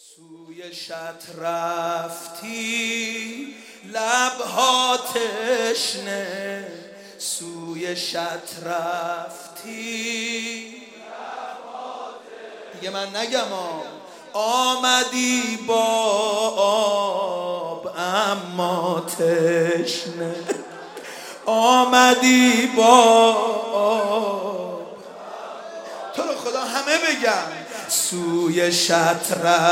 سوی شط رفتی لبها تشنه، سوی شط رفتی دیگه من نگم آمدی با آب اما تشنه، آمدی با آب. تو رو خدا همه بگم سوی شط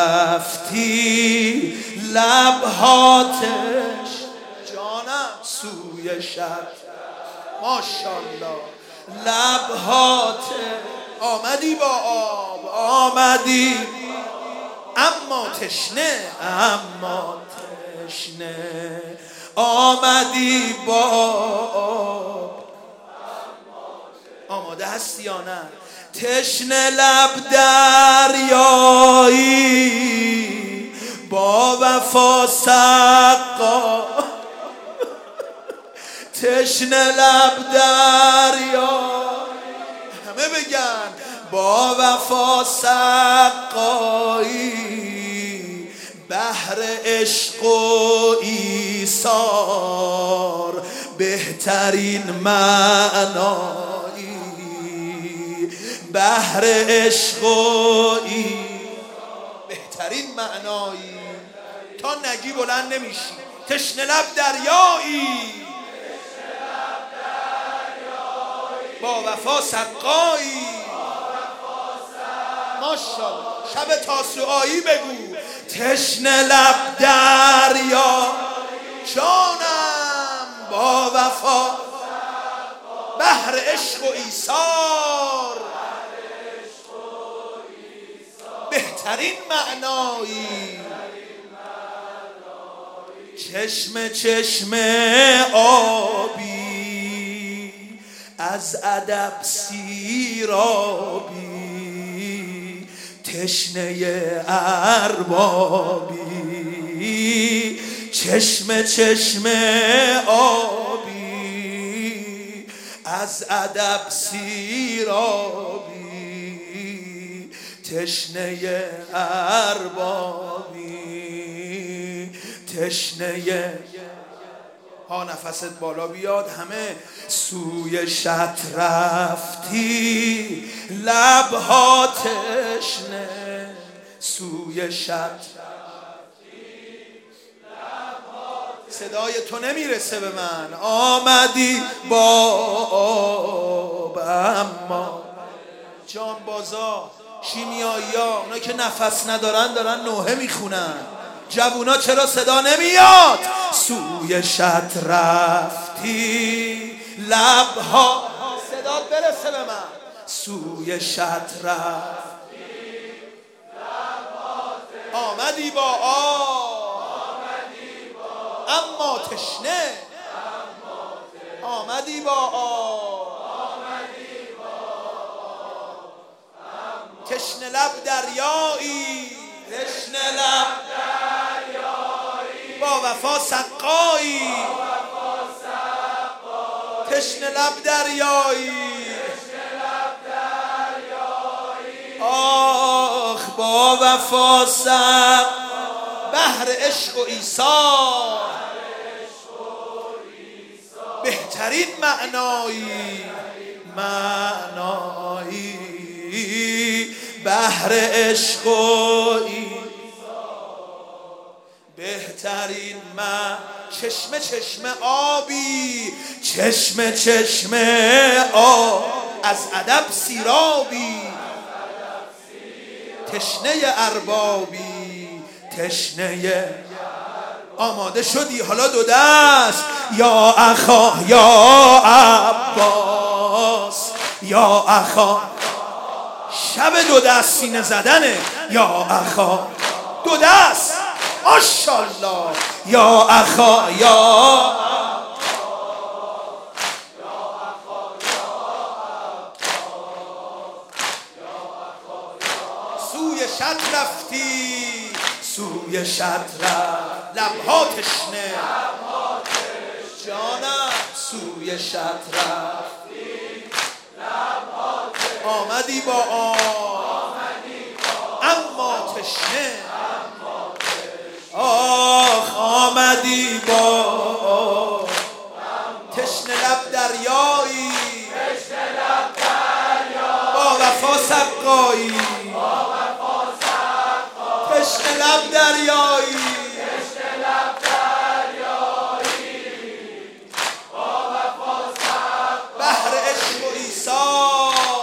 رفتی لبها تشنه، جانم سوی شط ماشاءالله لبها تشنه، آمدی با آب آمدی اما تشنه، اما تشنه آمدی با آب. آماده هستی یا نه؟ تشنه لب دریایی با وفا سقا، تشنه لب دریایی همه بگن با وفا سقایی، بحر عشق و ایثار بهترین معنایی، بحر عشق و بهترین معنایی. تا نگی بلند نمیشی. تشنه لب دریایی با وفا سقایی، ماشاءالله شب تاسوعایی بگو تشنه لب دریا جانم با وفا، بحر عشق و ایثار بهترین معنایی، چشم چشم آبی از ادب سیرابی، تشنه اربابی، چشم چشم آبی از ادب سیرابی، تشنه اربابی، تشنه ها نفست بالا بیاد همه. سوی شط رفتی لبها تشنه، سوی شط صدای تو نمیرسه به من، آمدی با آب اما جانبازا شیمیایی ها اونا که نفس ندارن دارن نوحه میخونن، جوونا چرا صدا نمیاد؟ سوی شط رفتی لبها صدا برسه به من، سوی شط رفتی آمدی با آب اما تشنه، آمدی با آب تشنه لب دریایی، تشنه لب با وفا سقایی، تشنه لب دریایی آخ با وفا سق، بحر عشق و ایثار بهترین معنایی، معنایی بحر عشق و بهترین چشم چشم آبی، چشم چشم آب از ادب سیرابی، تشنه اربابی، تشنه. آماده شدی؟ حالا دو دست یا اخا یا عباس، یا اخا شب دو دست سینه زدنه، یا اخا دو دست ماشاءالله، یا اخا یا سوی شط رفتی، سوی شط رفت لبها تشنه، جانم سوی شط رفتی آمدی با آب اما تشنه، آمدی با تشنه لب دریایی، با وفا سقایی، تشنه لب دریایی، بحر عشق و عیسی،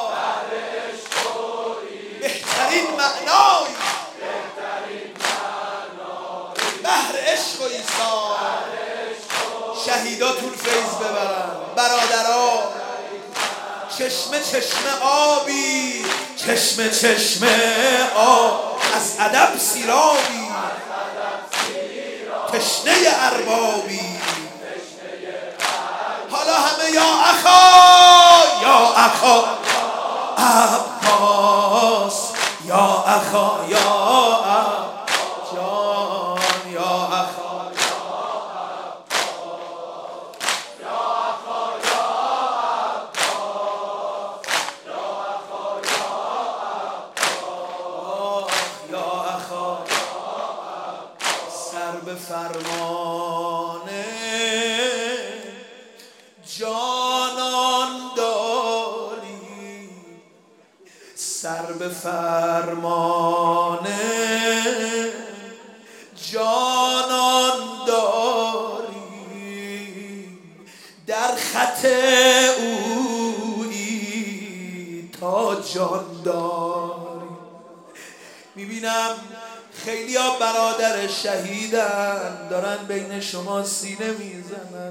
بهترین معنایی، بحر عشق و عیسی. شهیدا طول فیض ببرن برادرها، چشمه چشمه آبی، چشمه چشمه آب، از ادب سیرابی، تشنه اربابی. حالا همه یا اخا، یا اخا عباس، یا اخا یا جان، یا اخا به فرمان جانان داری، سر به فرمان جانان داری، در خط اویی تا جان داری. میبینم خیلی ها برادر شهیدن، دارن بین شما سینه میزنن.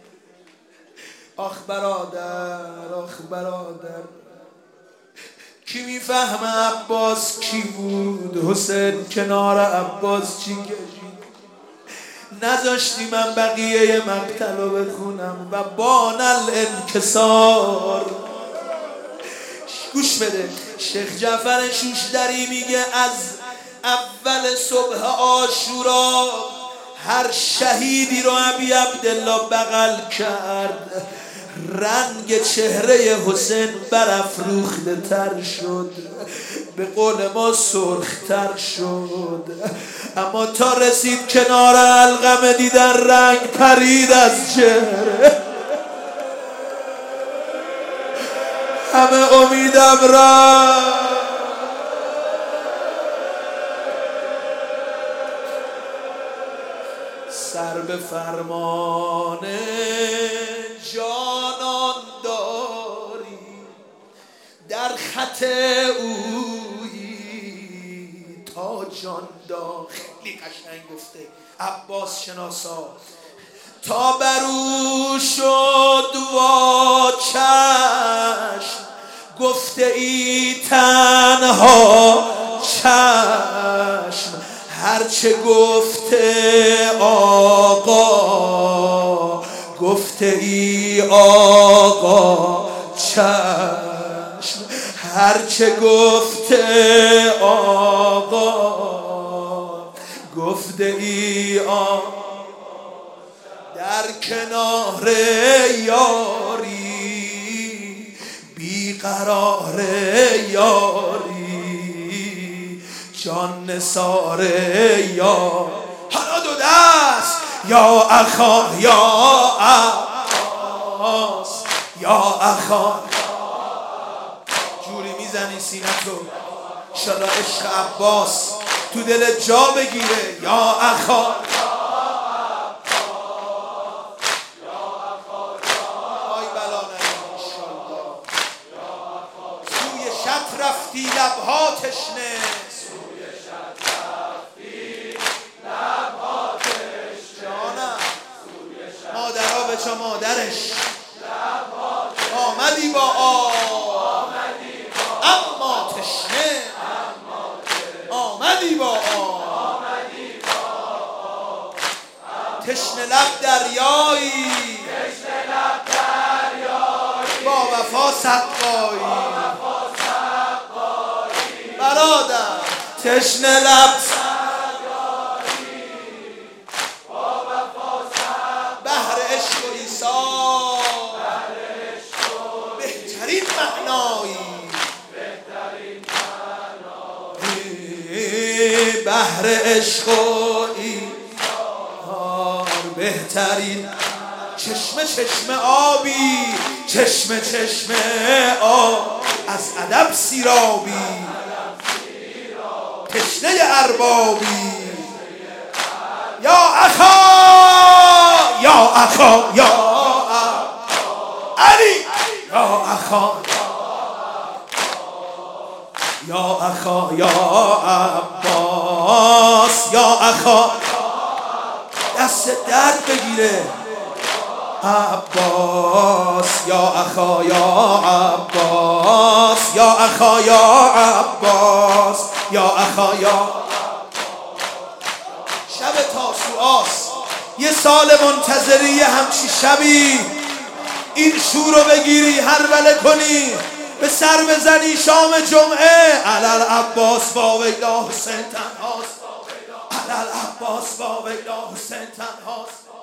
آخ برادر، آخ برادر، کی میفهمه عباس کی بود؟ حسین کنار عباس چی کشید؟ نذاشتی من بقیه مقتل رو بخونم و بان الانکسار. گوش بده، شیخ جعفر شوشتری میگه از اول صبح عاشورا هر شهیدی رو ابی عبدالله بغل کرد، رنگ چهره حسین برافروخته تر شد، به قول ما سرختر شد. اما تا رسید کنار علقمه دیدن رنگ پرید از چهره، همه امیدم رفت. سر به فرمان جانان داری، در خط اویی تا جان داری. خیلی قشنگ گفته عباس شناسا. تا برو شد وا چشم، گفته ای تنها چشم، هرچه گفته آقا، گفته ای آقا چشم، هرچه گفته آقا، گفته ای آقا. در کنار یاری بیقرار یاری، جان نثار یار. حالا دو دست یا اخا یا عباس، یا اخا. جوری میزنی سینتو انشالله عشق عباس تو دل جا بگیره. یا اخا رفتی لبها تشنه، سوی شط رفتی لبها تشنه، جانم مادرها به چه مادرش آمدی با اما تشنه، آمدی با تشنه لب دریایی، با وفا سقایی. برادر تشنه لب بحر عشق و عیسی، بهترین معنایی، بحر عشق و عیسی. بهترین چشمه چشمه آبی، چشمه چشمه آب از ادب سیرابی، تشنه اربابی. یا اخا یا اخا یا علی یا اخا یا اخا یا عباس یا اخا دست درد بگیره عباس یا اخا یا عباس یا اخا یا عباس یا اخا یا. شب تاسوعاست، یه سال منتظری همچی شبی این شور رو بگیری هربله کنی به سر بزنی شام جمعه. علل عباس با ویلا حسین تنهاست، علل عباس با ویلا حسین تنهاست.